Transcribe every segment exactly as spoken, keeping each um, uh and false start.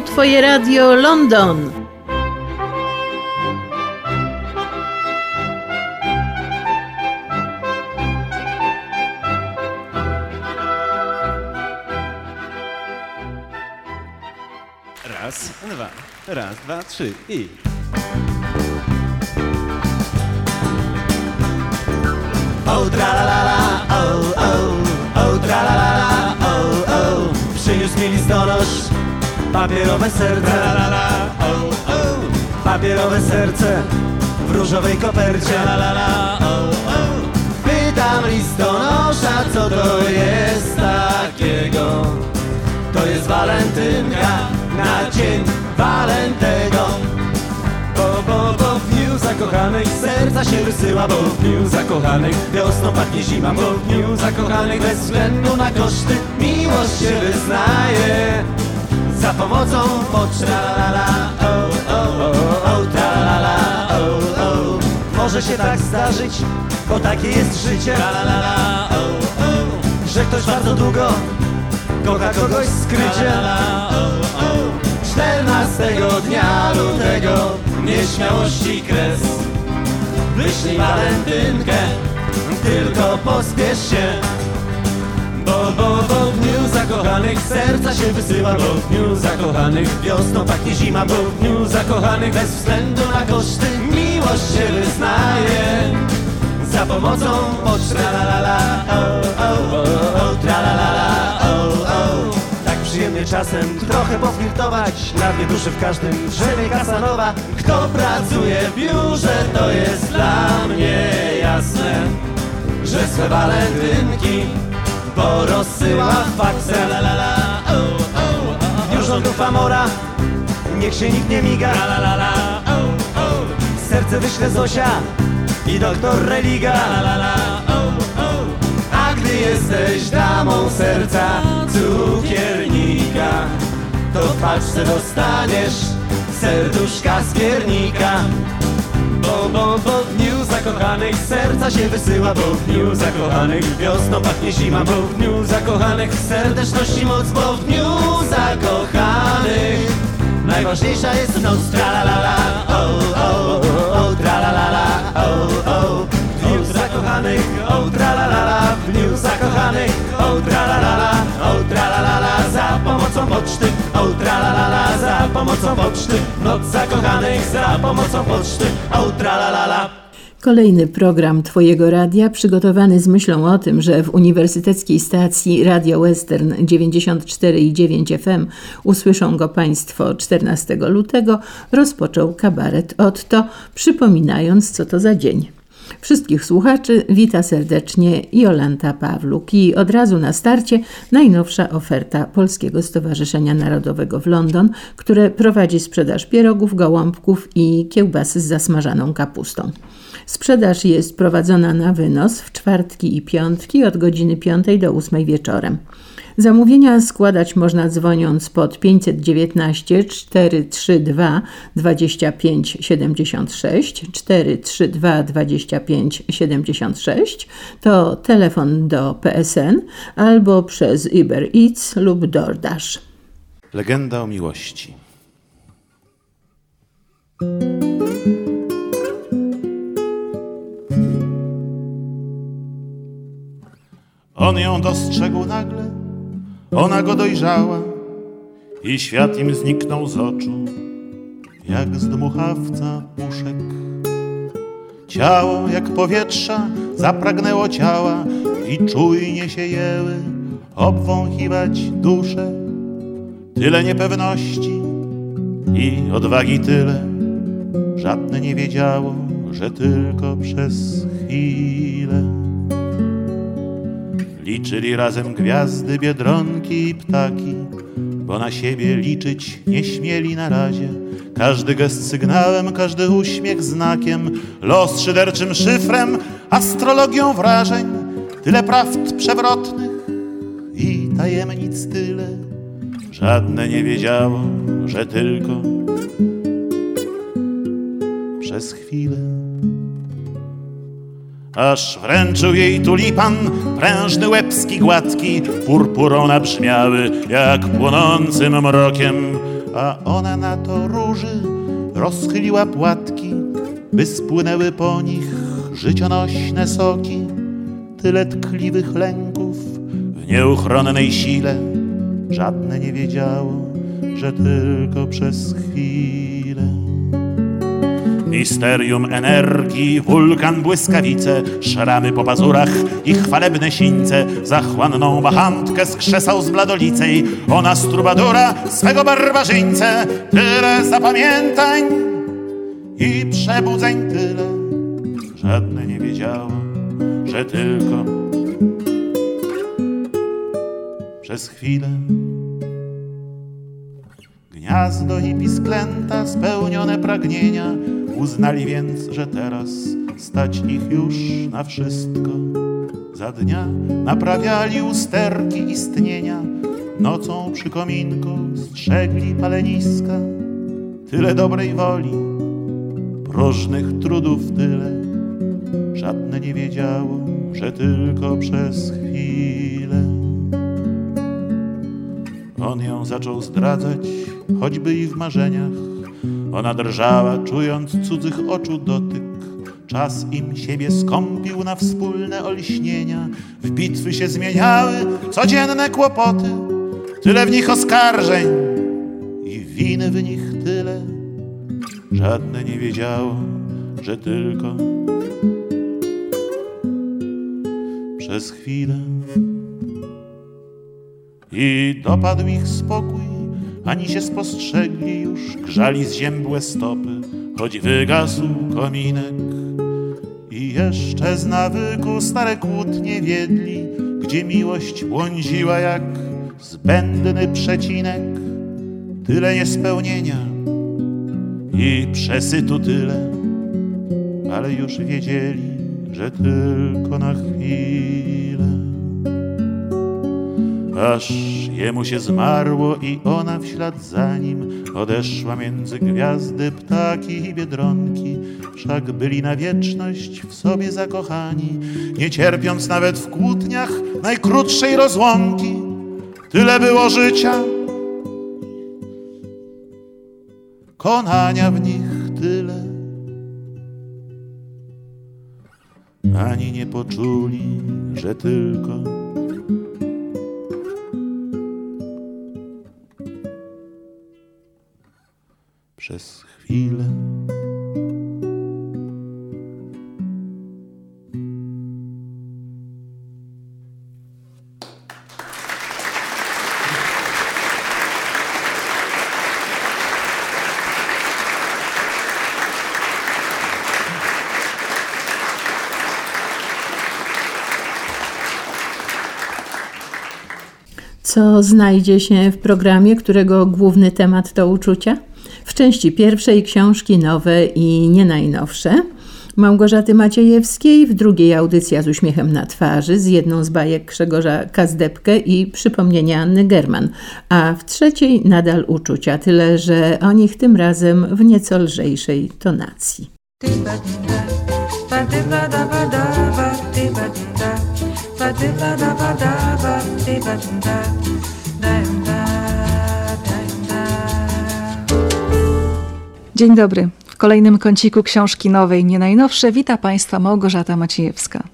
Twoje Radio London. Raz, dwa, raz, dwa, trzy i... O tra-la-la-la, o, o, o tra-la-la-la, o, o. Przyniósł mi listonosz papierowe serce, la-la-la, o, o. Papierowe serce w różowej kopercie, la-la-la, o, o. Pytam listonosza, co to jest takiego. To jest walentynka na dzień Walentego. Bo, bo, bo w dniu zakochanych serca się wysyła, bo w dniu zakochanych wiosną pachnie zima, bo w dniu zakochanych bez względu na koszty miłość się wyznaje. Za pomocą poczty, la-la-la, o, o, o, o, tra-la-la, o, o. Może się tak zdarzyć, bo takie jest życie, la-la-la, o, o. Że ktoś bardzo długo kocha kogoś skrycie, la-la-la, o, o. czternastego dnia lutego nieśmiałości kres. Wyślij walentynkę, tylko pospiesz się. Bo, bo, bo w dniu zakochanych serca się wysyła, bo w dniu zakochanych wiosną pachnie zima, bo w dniu zakochanych bez względu na koszty miłość się wyznaje. Za pomocą poczty, la-la-la, o, o, o, o, tra-la-la-la, o, o. Tak przyjemnie czasem trochę poflirtować, na dwie duszy w każdym drzewie Kasanowa. Kto pracuje w biurze, to jest dla mnie jasne, że swe walentynki porozsyła faksem, la-la-la, o, o, o. W dniu rządów Amora niech się nikt nie miga, la-la-la, o, o. Serce wyśle Zosia i doktor Religa, la-la-la, o, o. A gdy jesteś damą serca cukiernika, to w paczce dostaniesz serduszka z piernika. Bo, bo, bo w dniu zakochanych serca się wysyła, bo w dniu zakochanych wiosną pachnie zima, bo w dniu zakochanych serdeczności moc, bo w dniu zakochanych najważniejsza jest noc, tra-la-la-la, o, o, o, tra-la-la-la, o, o. W dniu zakochanych, o, tra-la-la-la, w dniu zakochanych, o, tra-la-la-la, o, tra-la-la-la, za pomocą poczty, o, tra-la-la-la, za pomocą poczty, noc zakochanych, za pomocą poczty, o, tra-la-la-la. Kolejny program Twojego Radia przygotowany z myślą o tym, że w uniwersyteckiej stacji Radio Western dziewięćdziesiąt cztery i dziewięć F M usłyszą go Państwo czternastego lutego, rozpoczął kabaret Otto, przypominając, co to za dzień. Wszystkich słuchaczy wita serdecznie Jolanta Pawluk i od razu na starcie najnowsza oferta Polskiego Stowarzyszenia Narodowego w London, które prowadzi sprzedaż pierogów, gołąbków i kiełbasy z zasmażaną kapustą. Sprzedaż jest prowadzona na wynos w czwartki i piątki od godziny piątej do ósmej wieczorem. Zamówienia składać można dzwoniąc pod pięćset dziewiętnaście czterysta trzydzieści dwa dwadzieścia pięć siedemdziesiąt sześć, czterysta trzydzieści dwa dwadzieścia pięć siedemdziesiąt sześć, to telefon do P S N albo przez Uber Eats lub DoorDash. Legenda o miłości. On ją dostrzegł nagle, ona go dojrzała i świat im zniknął z oczu, jak z dmuchawca puszek. Ciało jak powietrza zapragnęło ciała i czujnie się jęły obwąchiwać duszę. Tyle niepewności i odwagi tyle, żadne nie wiedziało, że tylko przez chwilę. Liczyli razem gwiazdy, biedronki i ptaki, bo na siebie liczyć nie śmieli na razie. Każdy gest sygnałem, każdy uśmiech znakiem, los szyderczym szyfrem, astrologią wrażeń. Tyle prawd przewrotnych i tajemnic tyle, żadne nie wiedziało, że tylko przez chwilę. Aż wręczył jej tulipan, prężny łebski gładki, purpurą nabrzmiały jak płonącym mrokiem a ona na to róży rozchyliła płatki, by spłynęły po nich życionośne soki. Tyle tkliwych lęków w nieuchronnej sile, żadne nie wiedziało, że tylko przez chwilę. Misterium energii, wulkan, błyskawice, szramy po pazurach i chwalebne sińce. Zachłanną bachantkę skrzesał z bladolicej, ona z trubadura swego barbarzyńcę. Tyle zapamiętań i przebudzeń tyle, żadne nie wiedziało, że tylko przez chwilę. Gniazdo i pisklęta spełnione pragnienia uznali więc, że teraz stać ich już na wszystko. Za dnia naprawiali usterki istnienia, nocą przy kominku strzegli paleniska. Tyle dobrej woli, próżnych trudów tyle, żadne nie wiedziało, że tylko przez chwilę. On ją zaczął zdradzać, choćby i w marzeniach. Ona drżała, czując cudzych oczu dotyk. Czas im siebie skąpił na wspólne olśnienia. W bitwy się zmieniały codzienne kłopoty. Tyle w nich oskarżeń i winy w nich tyle. Żadne nie wiedziało, że tylko przez chwilę. I dopadł ich spokój, ani się spostrzegli już, grzali zziębłe stopy, choć wygasł kominek. I jeszcze z nawyku stare kłótnie wiedli, gdzie miłość błądziła jak zbędny przecinek. Tyle niespełnienia i przesytu tyle, ale już wiedzieli, że tylko na chwilę. Aż jemu się zmarło i ona w ślad za nim odeszła między gwiazdy, ptaki i biedronki. Wszak byli na wieczność w sobie zakochani, nie cierpiąc nawet w kłótniach najkrótszej rozłąki. Tyle było życia, konania w nich tyle, ani nie poczuli, że tylko przez chwilę. Co znajdzie się w programie, którego główny temat to uczucia? W części pierwszej książki nowe i nie najnowsze Małgorzaty Maciejewskiej, w drugiej audycja z uśmiechem na twarzy z jedną z bajek Grzegorza Kazdebkę i przypomnienia Anny German, a w trzeciej nadal uczucia, tyle że o nich tym razem w nieco lżejszej tonacji. Dzień dobry. W kolejnym kąciku książki nowej, nie najnowsze, wita Państwa Małgorzata Maciejewska.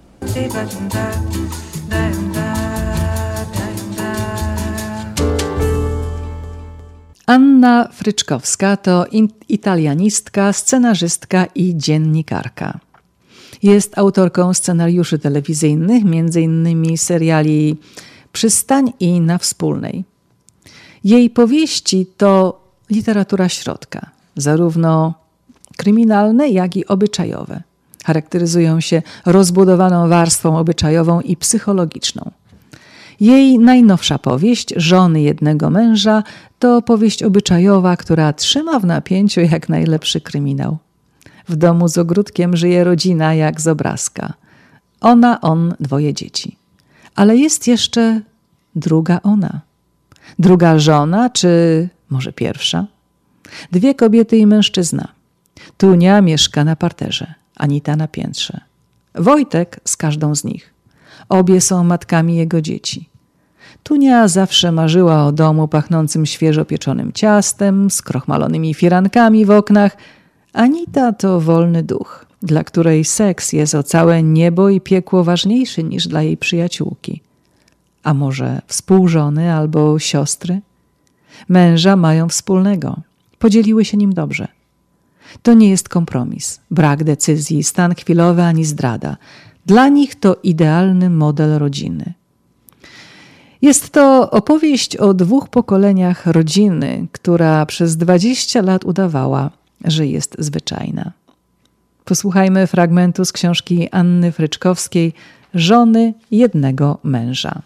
Anna Fryczkowska to italianistka, scenarzystka i dziennikarka. Jest autorką scenariuszy telewizyjnych, między innymi seriali Przystań i Na Wspólnej. Jej powieści to literatura środka, zarówno kryminalne, jak i obyczajowe. Charakteryzują się rozbudowaną warstwą obyczajową i psychologiczną. Jej najnowsza powieść, Żony jednego męża, to powieść obyczajowa, która trzyma w napięciu jak najlepszy kryminał. W domu z ogródkiem żyje rodzina jak z obrazka. Ona, on, dwoje dzieci. Ale jest jeszcze druga ona. Druga żona, czy może pierwsza? Dwie kobiety i mężczyzna. Tunia mieszka na parterze, Anita na piętrze. Wojtek z każdą z nich. Obie są matkami jego dzieci. Tunia zawsze marzyła o domu pachnącym świeżo pieczonym ciastem, z krochmalonymi firankami w oknach. Anita to wolny duch, dla której seks jest o całe niebo i piekło ważniejszy niż dla jej przyjaciółki. A może współżony albo siostry? Męża mają wspólnego. Podzieliły się nim dobrze. To nie jest kompromis, brak decyzji, stan chwilowy ani zdrada. Dla nich to idealny model rodziny. Jest to opowieść o dwóch pokoleniach rodziny, która przez dwadzieścia lat udawała, że jest zwyczajna. Posłuchajmy fragmentu z książki Anny Fryczkowskiej „Żony jednego męża”.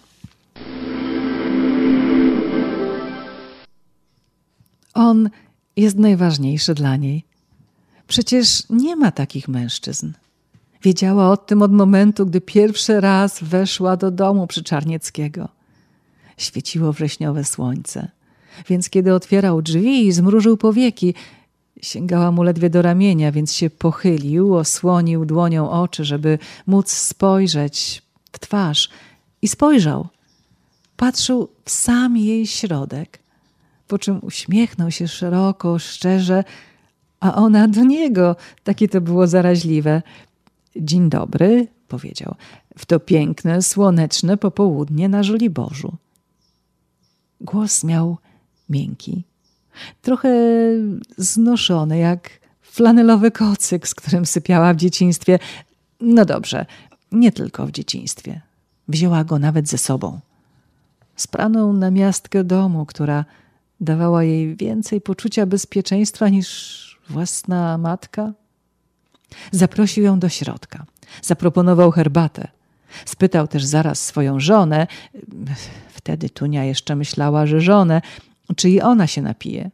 On jest najważniejszy dla niej. Przecież nie ma takich mężczyzn. Wiedziała o tym od momentu, gdy pierwszy raz weszła do domu przy Czarnieckiego. Świeciło wrześniowe słońce, więc kiedy otwierał drzwi i zmrużył powieki, sięgała mu ledwie do ramienia, więc się pochylił, osłonił dłonią oczy, żeby móc spojrzeć w twarz. I spojrzał. Patrzył w sam jej środek, po czym uśmiechnął się szeroko, szczerze, a ona do niego. Takie to było zaraźliwe. „Dzień dobry”, powiedział, w to piękne, słoneczne popołudnie na Żoliborzu. Głos miał miękki, trochę znoszony, jak flanelowy kocyk, z którym sypiała w dzieciństwie. No dobrze, nie tylko w dzieciństwie. Wzięła go nawet ze sobą. Spraną namiastkę domu, która dawała jej więcej poczucia bezpieczeństwa niż własna matka. Zaprosił ją do środka. Zaproponował herbatę. Spytał też zaraz swoją żonę, wtedy Tunia jeszcze myślała, że żonę, czy i ona się napije.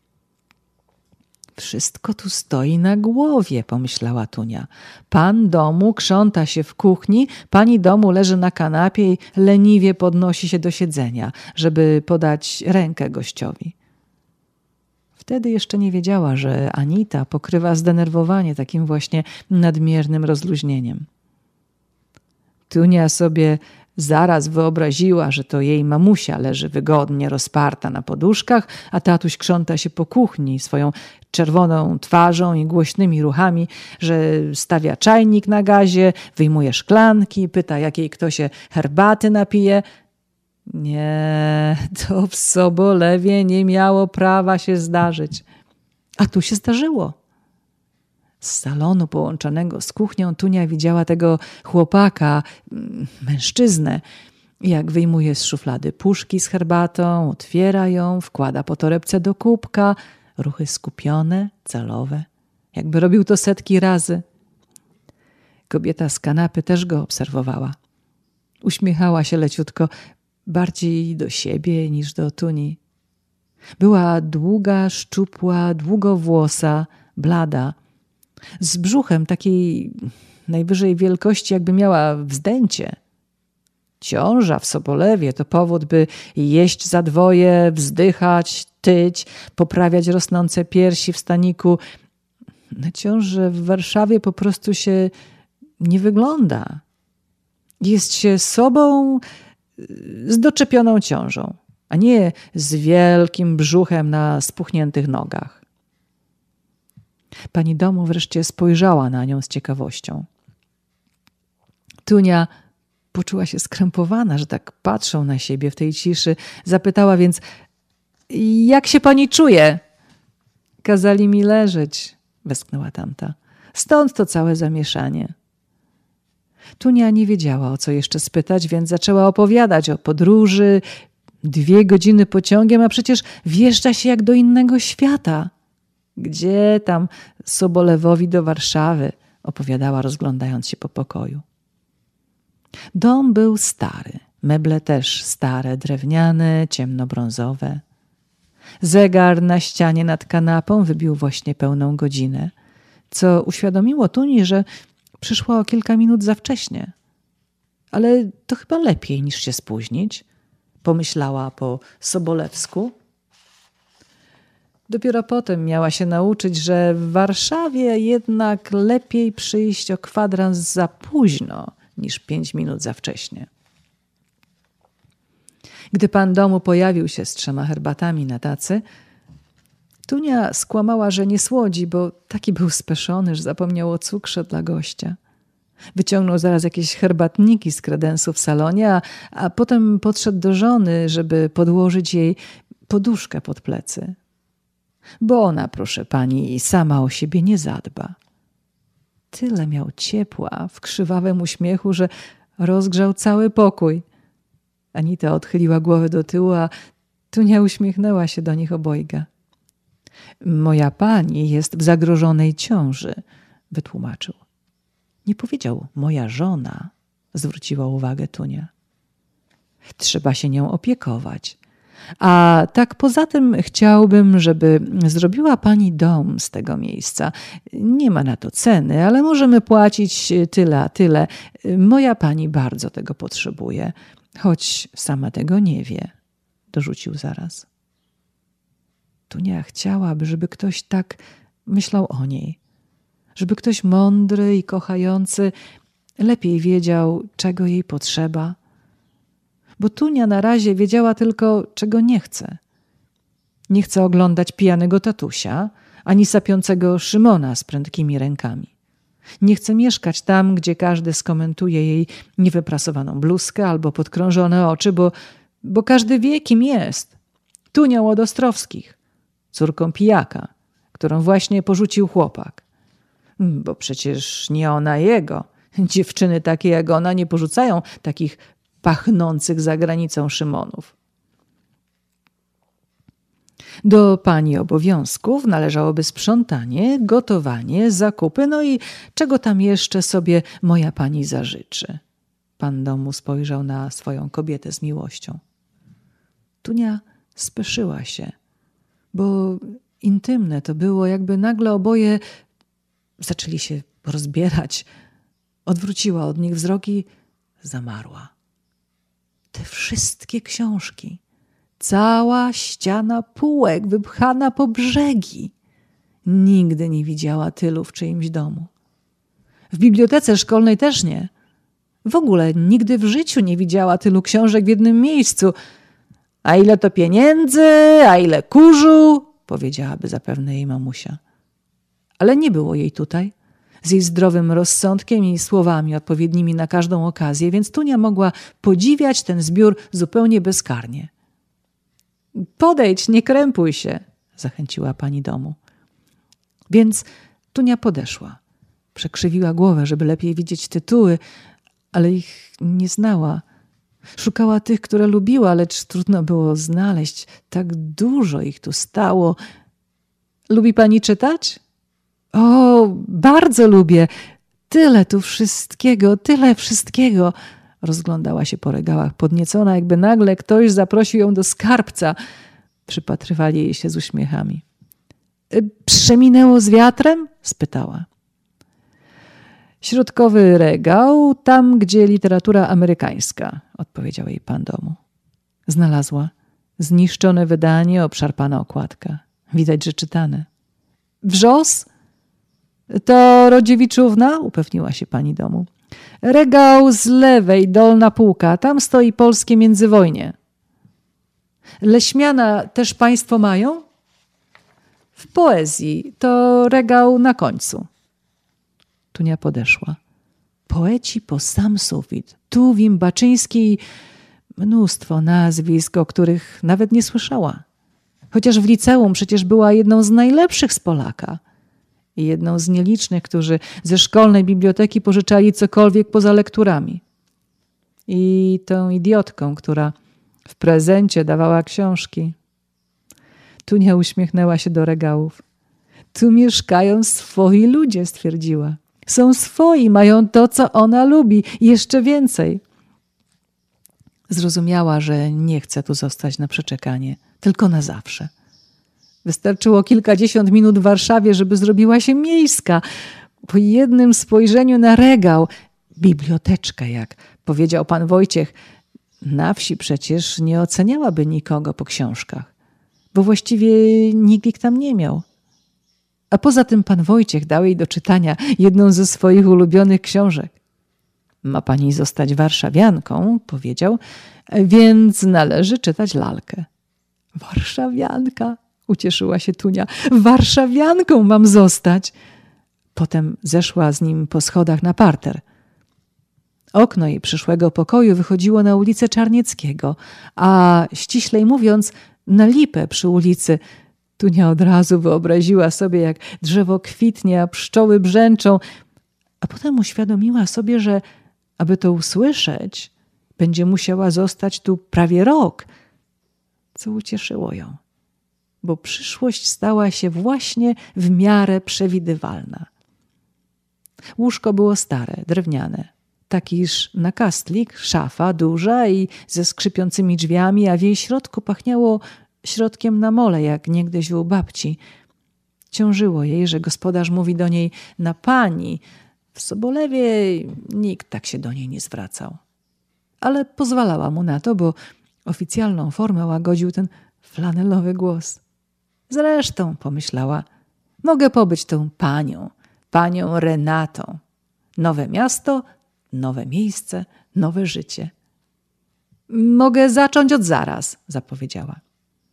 Wszystko tu stoi na głowie, pomyślała Tunia. Pan domu krząta się w kuchni, pani domu leży na kanapie i leniwie podnosi się do siedzenia, żeby podać rękę gościowi. Wtedy jeszcze nie wiedziała, że Anita pokrywa zdenerwowanie takim właśnie nadmiernym rozluźnieniem. Tunia sobie zaraz wyobraziła, że to jej mamusia leży wygodnie rozparta na poduszkach, a tatuś krząta się po kuchni swoją czerwoną twarzą i głośnymi ruchami, że stawia czajnik na gazie, wyjmuje szklanki, pyta, jakiej kto się herbaty napije. Nie, to w Sobolewie nie miało prawa się zdarzyć. A tu się zdarzyło. Z salonu połączonego z kuchnią Tunia widziała tego chłopaka, mężczyznę, jak wyjmuje z szuflady puszki z herbatą, otwiera ją, wkłada po torebce do kubka, ruchy skupione, celowe, jakby robił to setki razy. Kobieta z kanapy też go obserwowała. Uśmiechała się leciutko, bardziej do siebie niż do Tuni. Była długa, szczupła, długowłosa, blada, z brzuchem takiej najwyżej wielkości, jakby miała wzdęcie. Ciąża w Sobolewie to powód, by jeść za dwoje, wzdychać, tyć, poprawiać rosnące piersi w staniku. Na ciążę w Warszawie po prostu się nie wygląda. Jest się sobą z doczepioną ciążą, a nie z wielkim brzuchem na spuchniętych nogach. Pani domu wreszcie spojrzała na nią z ciekawością. Tunia poczuła się skrępowana, że tak patrzą na siebie w tej ciszy. Zapytała więc, jak się pani czuje? Kazali mi leżeć, westchnęła tamta. Stąd to całe zamieszanie. Tunia nie wiedziała, o co jeszcze spytać, więc zaczęła opowiadać o podróży. Dwie godziny pociągiem, a przecież wjeżdża się jak do innego świata. Gdzie tam Sobolewowi do Warszawy, opowiadała, rozglądając się po pokoju. Dom był stary, meble też stare, drewniane, ciemnobrązowe. Zegar na ścianie nad kanapą wybił właśnie pełną godzinę, co uświadomiło Tuni, że przyszła o kilka minut za wcześnie. Ale to chyba lepiej niż się spóźnić, pomyślała po sobolewsku. Dopiero potem miała się nauczyć, że w Warszawie jednak lepiej przyjść o kwadrans za późno niż pięć minut za wcześnie. Gdy pan domu pojawił się z trzema herbatami na tacy, Tunia skłamała, że nie słodzi, bo taki był speszony, że zapomniał o cukrze dla gościa. Wyciągnął zaraz jakieś herbatniki z kredensu w salonie, a, a potem podszedł do żony, żeby podłożyć jej poduszkę pod plecy. Bo ona, proszę pani, sama o siebie nie zadba. Tyle miał ciepła w krzywawym uśmiechu, że rozgrzał cały pokój. Anita odchyliła głowę do tyłu, a Tunia uśmiechnęła się do nich obojga. Moja pani jest w zagrożonej ciąży, wytłumaczył. Nie powiedział moja żona, zwróciła uwagę Tunia. Trzeba się nią opiekować. A tak poza tym chciałbym, żeby zrobiła pani dom z tego miejsca. Nie ma na to ceny, ale możemy płacić tyle a tyle. Moja pani bardzo tego potrzebuje, choć sama tego nie wie, dorzucił zaraz. Tunia chciałaby, żeby ktoś tak myślał o niej. Żeby ktoś mądry i kochający lepiej wiedział, czego jej potrzeba. Bo Tunia na razie wiedziała tylko, czego nie chce. Nie chce oglądać pijanego tatusia, ani sapiącego Szymona z prędkimi rękami. Nie chce mieszkać tam, gdzie każdy skomentuje jej niewyprasowaną bluzkę albo podkrążone oczy, bo, bo każdy wie, kim jest. Tunią od Ostrowskich, córką pijaka, którą właśnie porzucił chłopak. Bo przecież nie ona jego. Dziewczyny takie jak ona nie porzucają takich pachnących za granicą Szymonów. Do pani obowiązków należałoby sprzątanie, gotowanie, zakupy, no i czego tam jeszcze sobie moja pani zażyczy. Pan domu spojrzał na swoją kobietę z miłością. Tunia speszyła się, bo intymne to było, jakby nagle oboje zaczęli się rozbierać. Odwróciła od nich wzrok i zamarła. Te wszystkie książki, cała ściana półek wypchana po brzegi. Nigdy nie widziała tylu w czyimś domu. W bibliotece szkolnej też nie. W ogóle nigdy w życiu nie widziała tylu książek w jednym miejscu. A ile to pieniędzy, a ile kurzu, powiedziałaby zapewne jej mamusia. Ale nie było jej tutaj, z jej zdrowym rozsądkiem i słowami odpowiednimi na każdą okazję, więc Tunia mogła podziwiać ten zbiór zupełnie bezkarnie. Podejdź, nie krępuj się, zachęciła pani domu. Więc Tunia podeszła. Przekrzywiła głowę, żeby lepiej widzieć tytuły, ale ich nie znała. Szukała tych, które lubiła, lecz trudno było znaleźć. Tak dużo ich tu stało. Lubi pani czytać? O, bardzo lubię. Tyle tu wszystkiego, tyle wszystkiego. Rozglądała się po regałach podniecona, jakby nagle ktoś zaprosił ją do skarbca. Przypatrywali jej się z uśmiechami. Przeminęło z wiatrem? Spytała. Środkowy regał, tam gdzie literatura amerykańska, odpowiedział jej pan domu. Znalazła. Zniszczone wydanie, obszarpana okładka. Widać, że czytane. Wrzos? To Rodziewiczówna? Upewniła się pani domu. Regał z lewej, dolna półka. Tam stoi polskie międzywojnie. Leśmiana też państwo mają? W poezji to regał na końcu. Tunia podeszła. Poeci po sam sufit. Tuwim, Baczyński, mnóstwo nazwisk, o których nawet nie słyszała. Chociaż w liceum przecież była jedną z najlepszych z Polaka. I jedną z nielicznych, którzy ze szkolnej biblioteki pożyczali cokolwiek poza lekturami. I tą idiotką, która w prezencie dawała książki. Tunia uśmiechnęła się do regałów. Tu mieszkają swoi ludzie, stwierdziła. Są swoi, mają to, co ona lubi i jeszcze więcej. Zrozumiała, że nie chce tu zostać na przeczekanie, tylko na zawsze. Wystarczyło kilkadziesiąt minut w Warszawie, żeby zrobiła się miejska. Po jednym spojrzeniu na regał, biblioteczkę, jak powiedział pan Wojciech, na wsi przecież nie oceniałaby nikogo po książkach, bo właściwie nikt ich tam nie miał. A poza tym pan Wojciech dał jej do czytania jedną ze swoich ulubionych książek. Ma pani zostać warszawianką, powiedział, więc należy czytać lalkę. Warszawianka, ucieszyła się Tunia. Warszawianką mam zostać. Potem zeszła z nim po schodach na parter. Okno jej przyszłego pokoju wychodziło na ulicę Czarnieckiego, a ściślej mówiąc na lipę przy ulicy. Tunia od razu wyobraziła sobie, jak drzewo kwitnie, a pszczoły brzęczą, a potem uświadomiła sobie, że aby to usłyszeć, będzie musiała zostać tu prawie rok, co ucieszyło ją, bo przyszłość stała się właśnie w miarę przewidywalna. Łóżko było stare, drewniane, takiż nakastlik, szafa duża i ze skrzypiącymi drzwiami, a w jej środku pachniało środkiem na mole, jak niegdyś u babci. Ciążyło jej, że gospodarz mówi do niej na pani. W Sobolewie nikt tak się do niej nie zwracał. Ale pozwalała mu na to, bo oficjalną formę łagodził ten flanelowy głos. Zresztą, pomyślała, mogę pobyć tą panią, panią Renatą. Nowe miasto, nowe miejsce, nowe życie. Mogę zacząć od zaraz, zapowiedziała.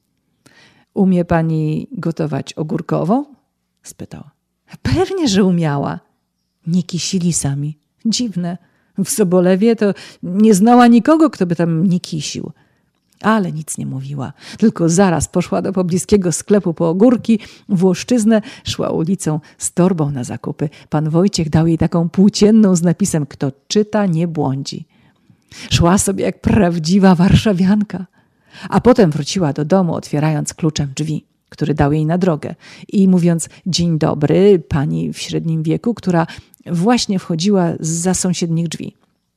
Umie pani gotować ogórkową? Spytał. Pewnie, że umiała. Nie kisili sami. Dziwne. W Sobolewie to nie znała nikogo, kto by tam nie kisił. Ale nic nie mówiła. Tylko zaraz poszła do pobliskiego sklepu po ogórki, włoszczyznę, szła ulicą z torbą na zakupy. Pan Wojciech dał jej taką płócienną z napisem kto czyta, nie błądzi. Szła sobie jak prawdziwa warszawianka. A potem wróciła do domu, otwierając kluczem drzwi, który dał jej na drogę i mówiąc dzień dobry pani w średnim wieku, która właśnie wchodziła zza sąsiednich drzwi.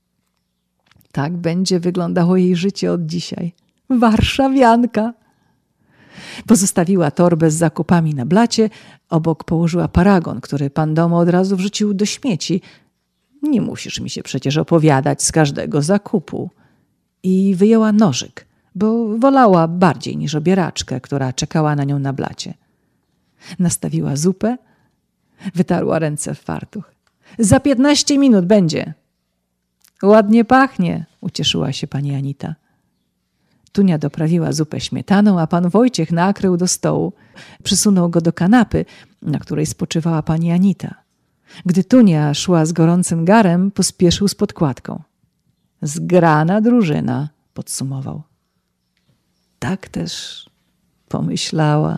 Tak będzie wyglądało jej życie od dzisiaj. Warszawianka! Pozostawiła torbę z zakupami na blacie, obok położyła paragon, który pan domu od razu wrzucił do śmieci. Nie musisz mi się przecież opowiadać z każdego zakupu. I wyjęła nożyk, bo wolała bardziej niż obieraczkę, która czekała na nią na blacie. Nastawiła zupę, wytarła ręce w fartuch. Za piętnaście minut będzie. Ładnie pachnie, ucieszyła się pani Anita. Tunia doprawiła zupę śmietaną, a pan Wojciech nakrył do stołu. Przysunął go do kanapy, na której spoczywała pani Anita. Gdy Tunia szła z gorącym garem, pospieszył z podkładką. Zgrana drużyna, podsumował. Tak też pomyślała.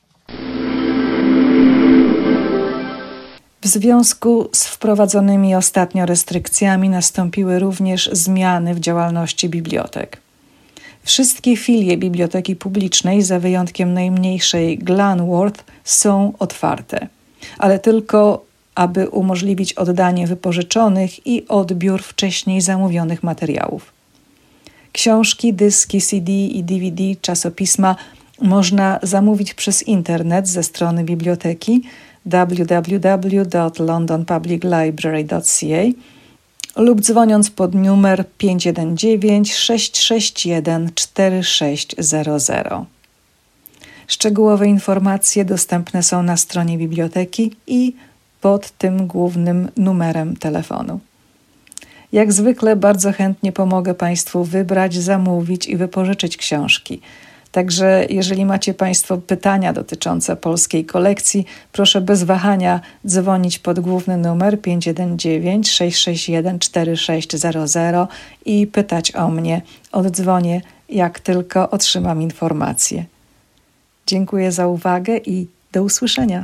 W związku z wprowadzonymi ostatnio restrykcjami nastąpiły również zmiany w działalności bibliotek. Wszystkie filie biblioteki publicznej, za wyjątkiem najmniejszej Glenworth, są otwarte, ale tylko aby umożliwić oddanie wypożyczonych i odbiór wcześniej zamówionych materiałów. Książki, dyski, C D i D V D, czasopisma można zamówić przez internet ze strony biblioteki w w w kropka london public library kropka c a lub dzwoniąc pod numer pięć jeden dziewięć sześć sześć jeden cztery sześć zero zero. Szczegółowe informacje dostępne są na stronie biblioteki i pod tym głównym numerem telefonu. Jak zwykle bardzo chętnie pomogę Państwu wybrać, zamówić i wypożyczyć książki. Także jeżeli macie Państwo pytania dotyczące polskiej kolekcji, proszę bez wahania dzwonić pod główny numer pięć jeden dziewięć sześć sześć jeden cztery sześć zero zero i pytać o mnie. Oddzwonię, jak tylko otrzymam informację. Dziękuję za uwagę i do usłyszenia.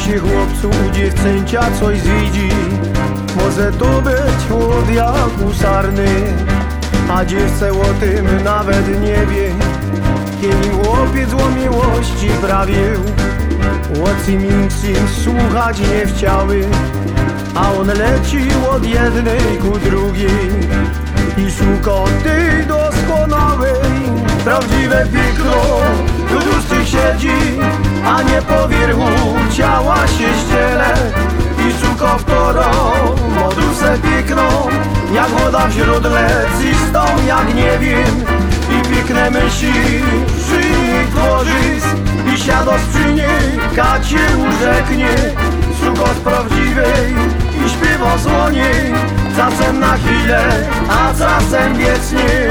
się chłopcu u dziewczęcia coś zwidzi. Może to być chłod jak usarny, a dziewczę o tym nawet nie wie. Kiedy chłopiec o miłości prawił, o czym innym słuchać nie chciały, a on lecił od jednej ku drugiej i szukał tej doskonałej. Prawdziwe piekło tu dłuższy siedzi, a nie po wierzchu ciała się ściele. I szukał wtoro modusę piękną, jak woda w źródle, czystą jak nie wiem. I piękne myśli przy niej tworzysz, i siado przy niej kacie urzeknie. Szukał z prawdziwej i śpiewa o niej, czasem na chwilę, a czasem wiecznie.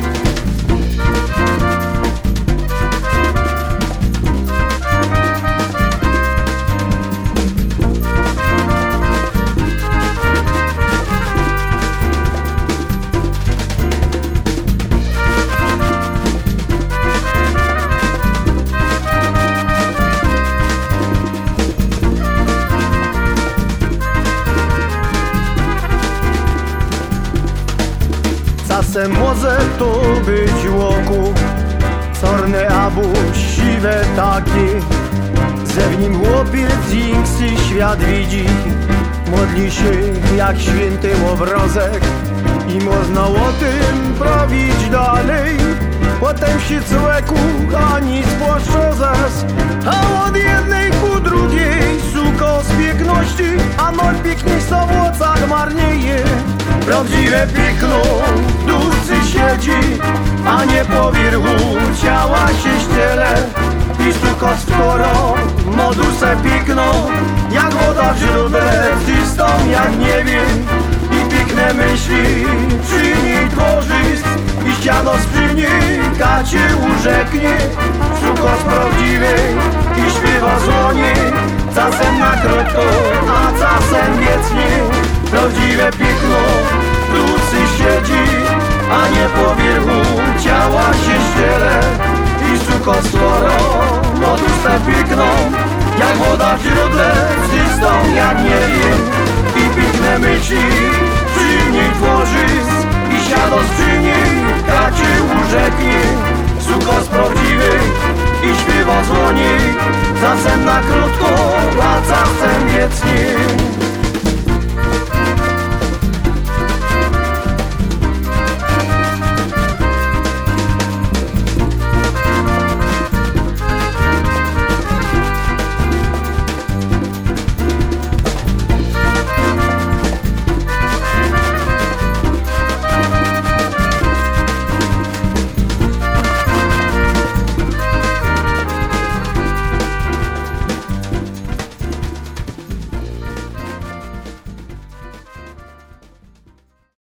Czasem może to być łoku, czarne albo siwe takie, że w nim chłopiec większy świat widzi. Modli się jak święty obrazek i można o tym prawić dalej. Potem się człowieku a nic płaszczozas, a od jednej ku drugiej szuka z piękności, a nol piękniejsza w ocach marnieje. Prawdziwe piekło w duszy siedzi, a nie po wierzchu ciała się ściele. I sztuka skoro modusę piękną, jak woda w źródle, czystą jak nie wiem. I piękne myśli przy niej tworzysz, i ściano przy niej kacie urzeknie. Sztuka z prawdziwej i śpiewa o niej, czasem na krótko, a czasem wiecznie. Prawdziwe piekło w duszy siedzi, a nie po wierzchu ciała się ściele. I sztuka skoro modusę piękną, jak woda w źródle, czystą jak nie wiem. I piękne myśli przy niej tworzysz, i siado przy niej kacie urzeknie. Sztuka z prawdziwej i śpiewa o niej, czasem na krótko, a czasem wiecznie.